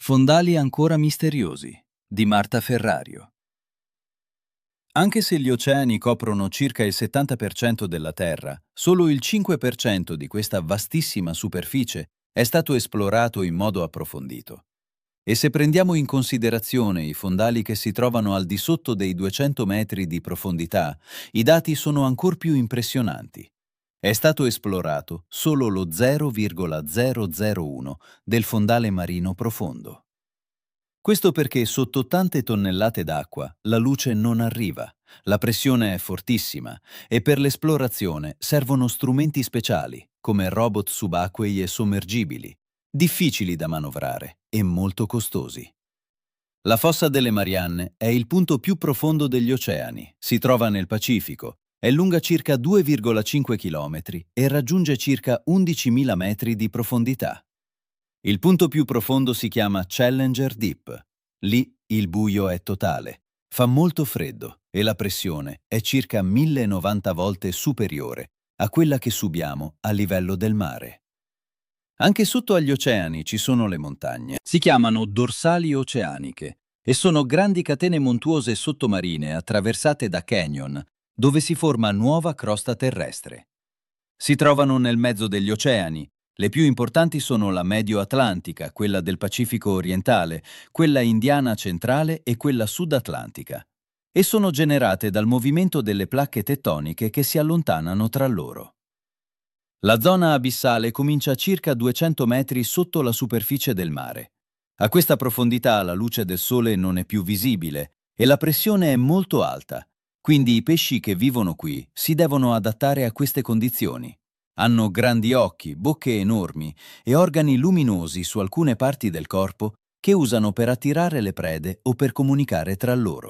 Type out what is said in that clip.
Fondali ancora misteriosi di Marta Ferrario. Anche se gli oceani coprono circa il 70% della Terra, solo il 5% di questa vastissima superficie è stato esplorato in modo approfondito. E se prendiamo in considerazione i fondali che si trovano al di sotto dei 200 metri di profondità, i dati sono ancor più impressionanti. È stato esplorato solo lo 0,001 del fondale marino profondo. Questo perché sotto tante tonnellate d'acqua la luce non arriva, la pressione è fortissima e per l'esplorazione servono strumenti speciali, come robot subacquei e sommergibili, difficili da manovrare e molto costosi. La fossa delle Marianne è il punto più profondo degli oceani, si trova nel Pacifico, è lunga circa 2,5 km e raggiunge circa 11.000 metri di profondità. Il punto più profondo si chiama Challenger Deep. Lì il buio è totale, fa molto freddo e la pressione è circa 1090 volte superiore a quella che subiamo a livello del mare. Anche sotto agli oceani ci sono le montagne. Si chiamano dorsali oceaniche e sono grandi catene montuose sottomarine attraversate da canyon, dove si forma nuova crosta terrestre. Si trovano nel mezzo degli oceani. Le più importanti sono la Medio-Atlantica, quella del Pacifico orientale, quella Indiana centrale e quella Sud-Atlantica, e sono generate dal movimento delle placche tettoniche che si allontanano tra loro. La zona abissale comincia a circa 200 metri sotto la superficie del mare. A questa profondità la luce del sole non è più visibile e la pressione è molto alta, quindi i pesci che vivono qui si devono adattare a queste condizioni. Hanno grandi occhi, bocche enormi e organi luminosi su alcune parti del corpo che usano per attirare le prede o per comunicare tra loro.